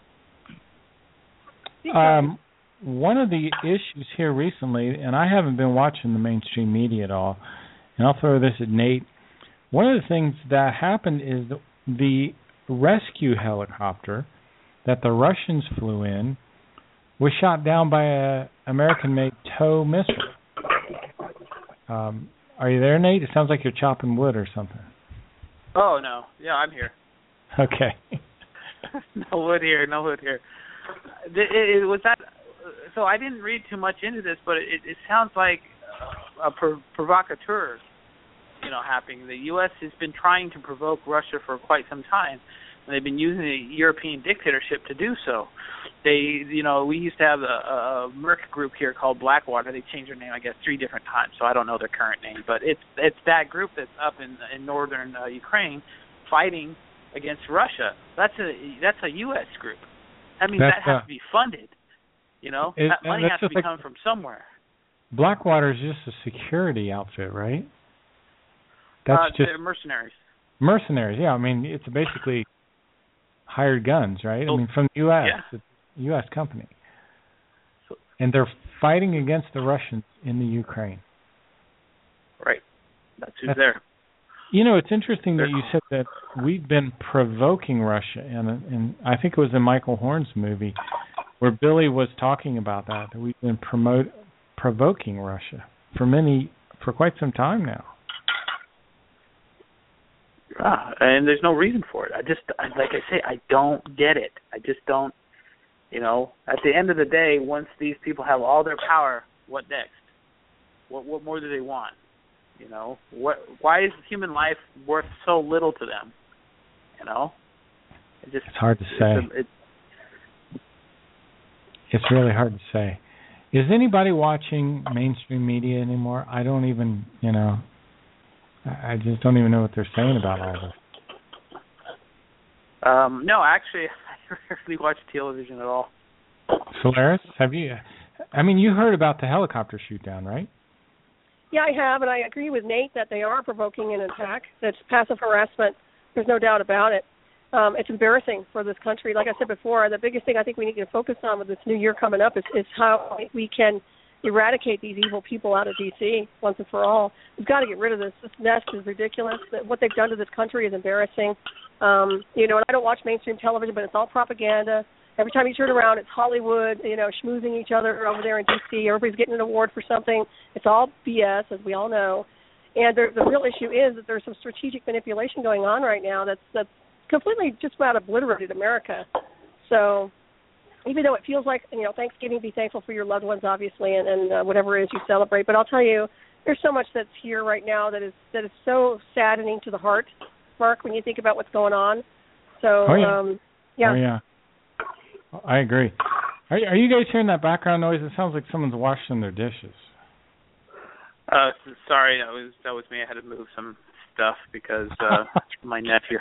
One of the issues here recently, and I haven't been watching the mainstream media at all, and I'll throw this at Nate. One of the things that happened is the rescue helicopter that the Russians flew in was shot down by an American-made TOW missile. Are you there, Nate? It sounds like you're chopping wood or something. Oh, no. Yeah, I'm here. Okay. No wood here. It was that. So I didn't read too much into this, but it sounds like a provocateur, happening. The U.S. has been trying to provoke Russia for quite some time, and they've been using the European dictatorship to do so. We used to have a Merc group here called Blackwater. They changed their name, I guess, 3 different times, so I don't know their current name. But it's that group that's up in northern Ukraine fighting against Russia. That's a U.S. group. That means that has to be funded. That money has to be coming from somewhere. Blackwater is just a security outfit, right? That's just they're mercenaries. Mercenaries, yeah. I mean, it's basically hired guns, right? I mean, from the U.S. Yeah. It's a U.S. company. And they're fighting against the Russians in the Ukraine. Right. That's who's there. It's interesting that you said that we've been provoking Russia, and I think it was in Michael Horn's movie where Billy was talking about that we've been provoking Russia for quite some time now. And there's no reason for it. Like I say, I don't get it. I just don't. At the end of the day, once these people have all their power, what next? What more do they want? Why is human life worth so little to them? It's hard to say. It's really hard to say. Is anybody watching mainstream media anymore? I don't even, I just don't even know what they're saying about all this. No, actually, I rarely watch television at all. Solaris, have you? You heard about the helicopter shoot down, right? Yeah, I have, and I agree with Nate that they are provoking an attack. That's passive harassment. There's no doubt about it. It's embarrassing for this country. Like I said before, the biggest thing I think we need to focus on with this new year coming up is how we can eradicate these evil people out of D.C. once and for all. We've got to get rid of this. This nest is ridiculous. What they've done to this country is embarrassing. And I don't watch mainstream television, but it's all propaganda. Every time you turn around, it's Hollywood, schmoozing each other over there in D.C. Everybody's getting an award for something. It's all BS, as we all know. And the real issue is that there's some strategic manipulation going on right now that's completely just about obliterated America. So even though it feels like, Thanksgiving, be thankful for your loved ones, obviously, and whatever it is you celebrate. But I'll tell you, there's so much that's here right now that is so saddening to the heart, Mark, when you think about what's going on. So, yeah. Oh, yeah. I agree. Are you guys hearing that background noise? It sounds like someone's washing their dishes. Sorry, that was me. I had to move some stuff because my nephew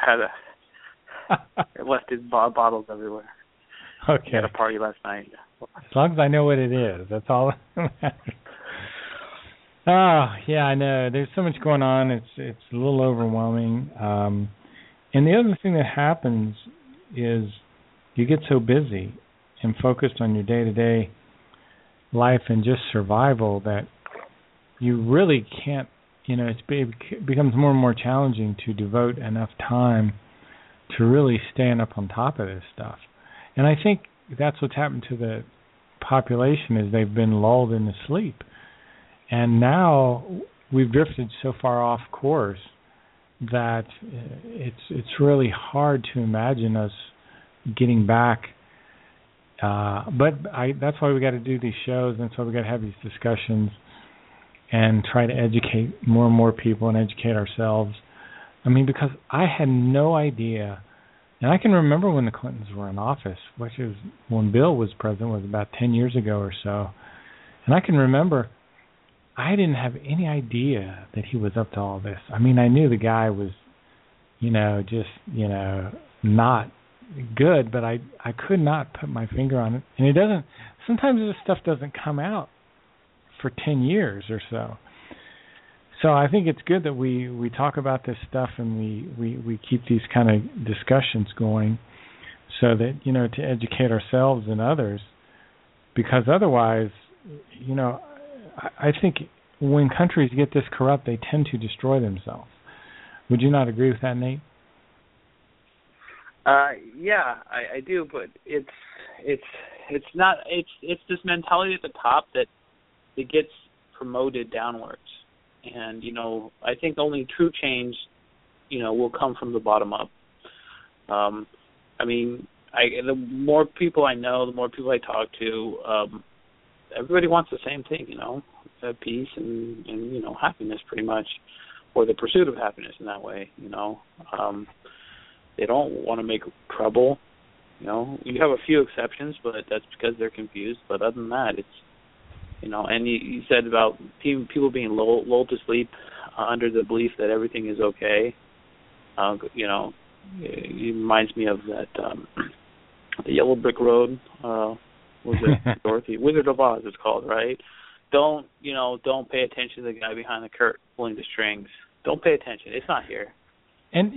left his bottles everywhere. Okay. He had a party last night. As long as I know what it is, that's all that matters. Oh, yeah, I know. There's so much going on. It's a little overwhelming. And the other thing that happens is you get so busy and focused on your day-to-day life and just survival that you really can't, it becomes more and more challenging to devote enough time to really stand up on top of this stuff. And I think that's what's happened to the population is they've been lulled into sleep. And now we've drifted so far off course that it's really hard to imagine us getting back. But that's why we got to do these shows, and that's why we got to have these discussions and try to educate more and more people and educate ourselves. Because I had no idea, and I can remember when the Clintons were in office, which is when Bill was president, was about 10 years ago or so. And I can remember I didn't have any idea that he was up to all this. I knew the guy was, not good, but I could not put my finger on it. And sometimes this stuff doesn't come out for 10 years or so. So I think it's good that we talk about this stuff and we keep these kind of discussions going so that, to educate ourselves and others, because otherwise, I think when countries get this corrupt, they tend to destroy themselves. Would you not agree with that, Nate? Yeah, I do, but it's this mentality at the top that it gets promoted downwards. And, I think only true change, will come from the bottom up. The more people I know, the more people I talk to, everybody wants the same thing, peace and happiness pretty much, or the pursuit of happiness in that way, They don't want to make trouble, You have a few exceptions, but that's because they're confused. But other than that, it's, and you said about people being lulled to sleep under the belief that everything is okay. It reminds me of that, the Yellow Brick Road, was it Dorothy? Wizard of Oz it's called, right? Don't pay attention to the guy behind the curtain pulling the strings. Don't pay attention. It's not here. And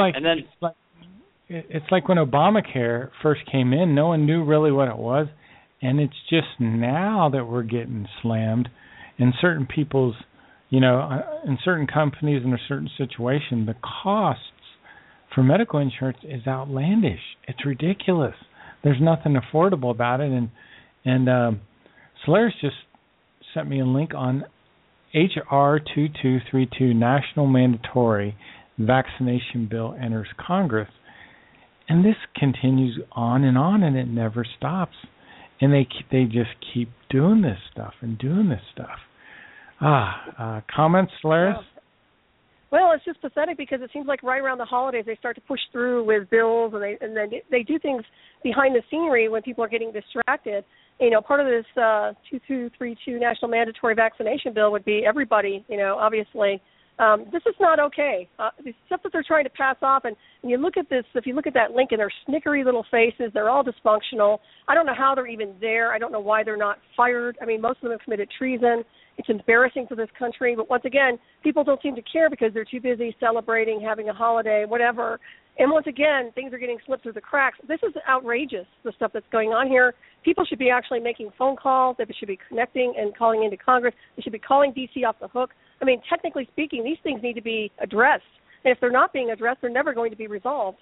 it's like when Obamacare first came in, no one knew really what it was, and it's just now that we're getting slammed in certain people's, in certain companies in a certain situation, the costs for medical insurance is outlandish. It's ridiculous. There's nothing affordable about it, and Solaris just sent me a link on HR 2232 National Mandatory vaccination bill enters Congress. And this continues on, and it never stops. And they just keep doing this stuff and doing this stuff. Comments, Laris? Well, it's just pathetic because it seems like right around the holidays they start to push through with bills, and then they do things behind the scenery when people are getting distracted. You know, part of this 2232 national mandatory vaccination bill would be everybody. You know, obviously, this is not okay. The stuff that they're trying to pass off, and you look at this. If you look at that link, and they're snickery little faces, they're all dysfunctional. I don't know how they're even there. I don't know why they're not fired. I mean, most of them have committed treason. It's embarrassing for this country, but once again, people don't seem to care because they're too busy celebrating, having a holiday, whatever. And once again, things are getting slipped through the cracks. This is outrageous, the stuff that's going on here. People should be actually making phone calls. They should be connecting and calling into Congress. They should be calling D.C. off the hook. I mean, technically speaking, these things need to be addressed. And if they're not being addressed, they're never going to be resolved.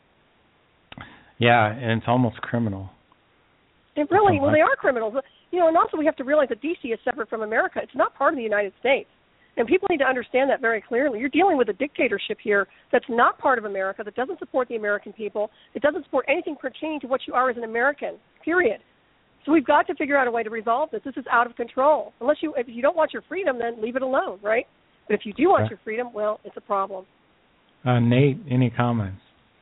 Yeah, and it's almost criminal. It really, well, they are criminals. You know, and also we have to realize that D.C. is separate from America. It's not part of the United States. And people need to understand that very clearly. You're dealing with a dictatorship here that's not part of America, that doesn't support the American people. It doesn't support anything pertaining to what you are as an American, period. So we've got to figure out a way to resolve this. This is out of control. If you don't want your freedom, then leave it alone, right? But if you do want your freedom, well, it's a problem. Nate, any comments?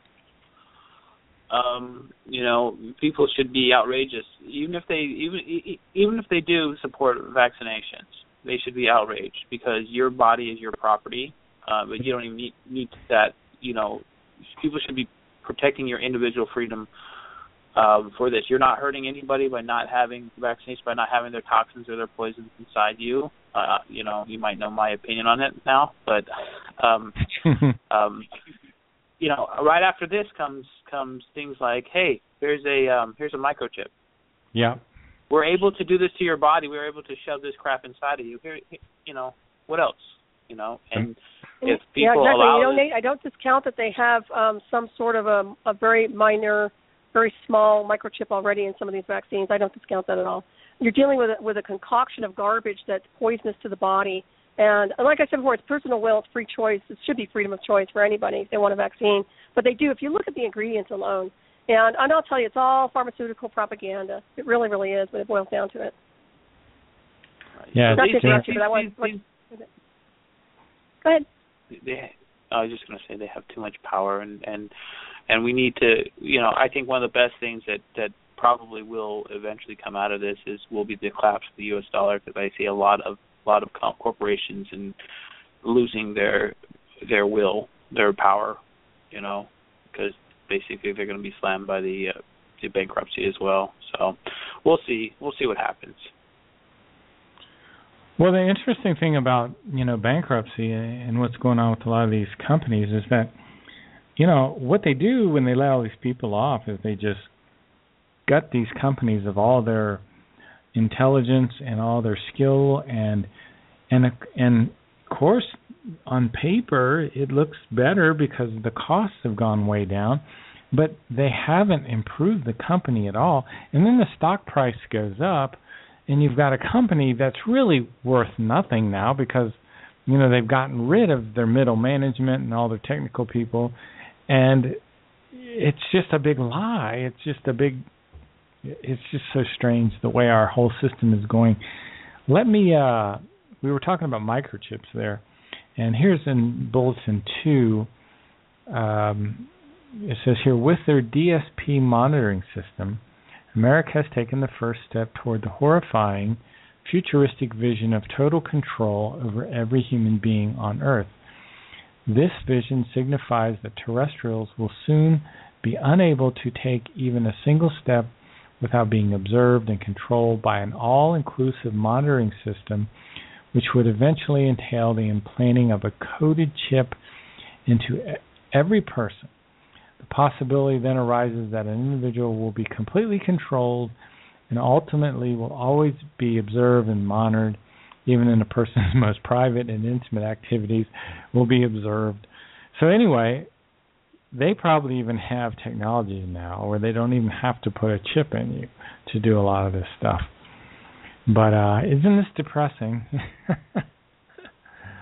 You know, people should be outrageous, even if they do support vaccinations. They should be outraged because your body is your property, but you don't even need that. You know, people should be protecting your individual freedom for this. You're not hurting anybody by not having vaccinations, by not having their toxins or their poisons inside you. You know, you might know my opinion on it now, but you know, right after this comes things like, hey, here's a microchip. Yeah. We're able to do this to your body. We're able to shove this crap inside of you. Here, you know, what else? You know, and if people allow, you know, Nate, I don't discount that they have some sort of a very minor, very small microchip already in some of these vaccines. I don't discount that at all. You're dealing with a concoction of garbage that's poisonous to the body. And like I said before, it's personal will, it's free choice. It should be freedom of choice for anybody if they want a vaccine. But they do, if you look at the ingredients alone. And I'll tell you, it's all pharmaceutical propaganda. It really, really is when it boils down to it. Yeah. Not to interrupt you, but I want to... Go ahead. I was just going to say they have too much power, and we need to, you know, I think one of the best things that probably will eventually come out of this will be the collapse of the U.S. dollar, because I see a lot of corporations and losing their will, their power, you know, because basically they're going to be slammed by the bankruptcy as well. So we'll see what happens. Well, the interesting thing about, you know, bankruptcy and what's going on with a lot of these companies is that, you know, what they do when they let all these people off is they just gut these companies of all their intelligence and all their skill, and of course on paper it looks better because the costs have gone way down, but they haven't improved the company at all. And then the stock price goes up, and you've got a company that's really worth nothing now because, you know, they've gotten rid of their middle management and all their technical people, and it's just a big lie. It's just so strange the way our whole system is going. We were talking about microchips there, and here's in Bulletin 2, it says here, with their DSP monitoring system, America has taken the first step toward the horrifying, futuristic vision of total control over every human being on Earth. This vision signifies that terrestrials will soon be unable to take even a single step without being observed and controlled by an all-inclusive monitoring system, which would eventually entail the implanting of a coded chip into every person. The possibility then arises that an individual will be completely controlled and ultimately will always be observed and monitored. Even in a person's most private and intimate activities will be observed. So anyway, they probably even have technology now where they don't even have to put a chip in you to do a lot of this stuff. But isn't this depressing?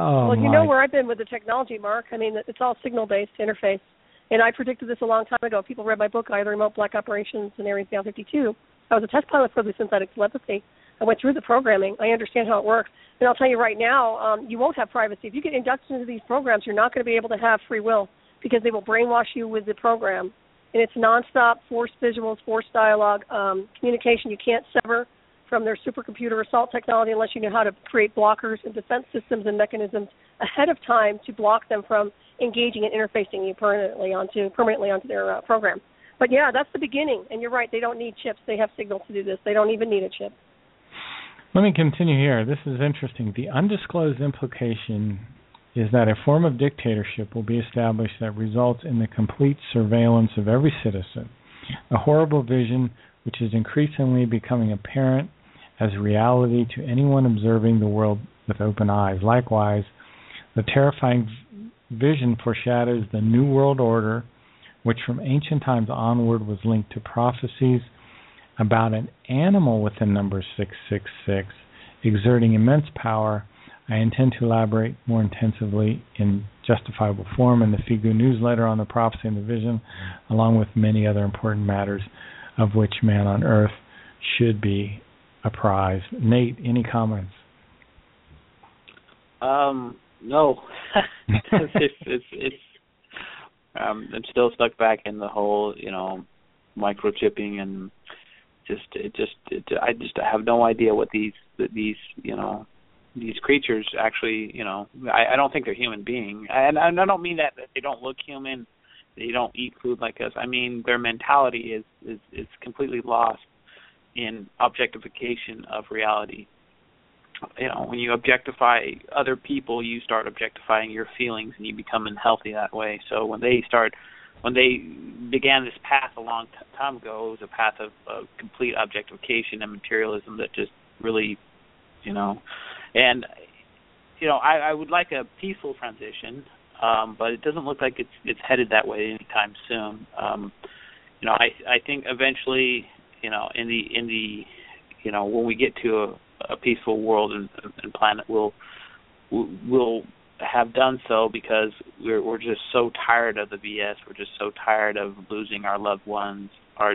Well, you know where I've been with the technology, Mark. I mean, it's all signal-based interface. And I predicted this a long time ago. People read my book, The Remote Black Operations in Area Beyond 52. I was a test pilot for the synthetic telepathy. I went through the programming. I understand how it works. And I'll tell you right now, you won't have privacy. If you get inducted into these programs, you're not going to be able to have free will because they will brainwash you with the program. And it's nonstop, forced visuals, forced dialogue, communication you can't sever from their supercomputer assault technology unless you know how to create blockers and defense systems and mechanisms ahead of time to block them from engaging and interfacing you permanently onto their program. But yeah, that's the beginning. And you're right, they don't need chips. They have signals to do this. They don't even need a chip. Let me continue here. This is interesting. The undisclosed implication is that a form of dictatorship will be established that results in the complete surveillance of every citizen, a horrible vision which is increasingly becoming apparent as reality to anyone observing the world with open eyes. Likewise, the terrifying vision foreshadows the New World Order, which from ancient times onward was linked to prophecies about an animal with the number 666 exerting immense power. I intend to elaborate more intensively in justifiable form in the Figu newsletter on the prophecy and the vision, along with many other important matters of which man on earth should be apprised. Nate, any comments? No. I'm still stuck back in the whole, microchipping and I have no idea what these creatures actually, I don't think they're human beings. And I don't mean that they don't look human, they don't eat food like us. I mean, their mentality is completely lost in objectification of reality. When you objectify other people, you start objectifying your feelings and you become unhealthy that way. So when they began this path a long time ago, it was a path of complete objectification and materialism that just really, and, I would like a peaceful transition, but it doesn't look like it's headed that way anytime soon. I think eventually, in the when we get to a peaceful world and planet, we'll have done so because we're just so tired of the BS. We're just so tired of losing our loved ones,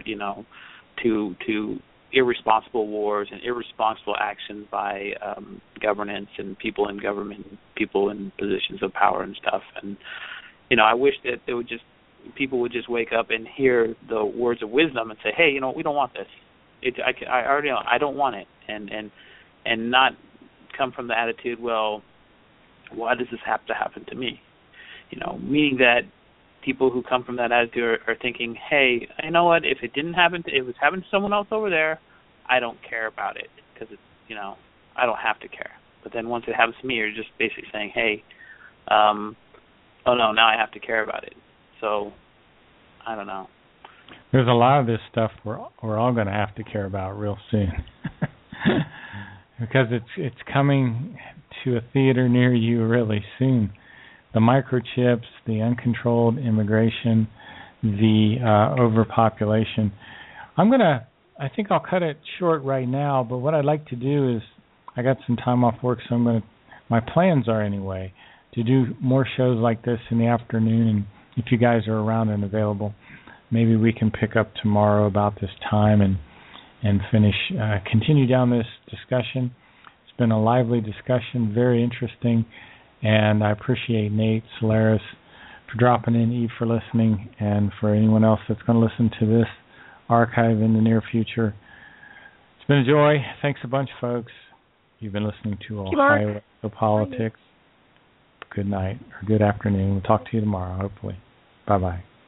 to irresponsible wars and irresponsible actions by governance and people in government, people in positions of power and stuff. And I wish that people would just wake up and hear the words of wisdom and say, hey, we don't want this. I already know I don't want it, and not come from the attitude, well, why does this have to happen to me? Meaning that people who come from that attitude are thinking, hey, you know what? If it didn't happen, if it was happening to someone else over there, I don't care about it because it's, I don't have to care. But then once it happens to me, you're just basically saying, hey, oh no, now I have to care about it. So I don't know. There's a lot of this stuff we're all going to have to care about real soon. Because it's coming to a theater near you really soon. The microchips, the uncontrolled immigration, the overpopulation. I think I'll cut it short right now, but what I'd like to do is, I got some time off work, so my plans are anyway, to do more shows like this in the afternoon, and if you guys are around and available, maybe we can pick up tomorrow about this time and continue down this discussion. It's been a lively discussion, very interesting, and I appreciate Nate, Solaris for dropping in, Eve for listening, and for anyone else that's going to listen to this archive in the near future. It's been a joy. Thanks a bunch, folks. You've been listening to Ohio Politics. Good night or good afternoon. We'll talk to you tomorrow, hopefully. Bye-bye.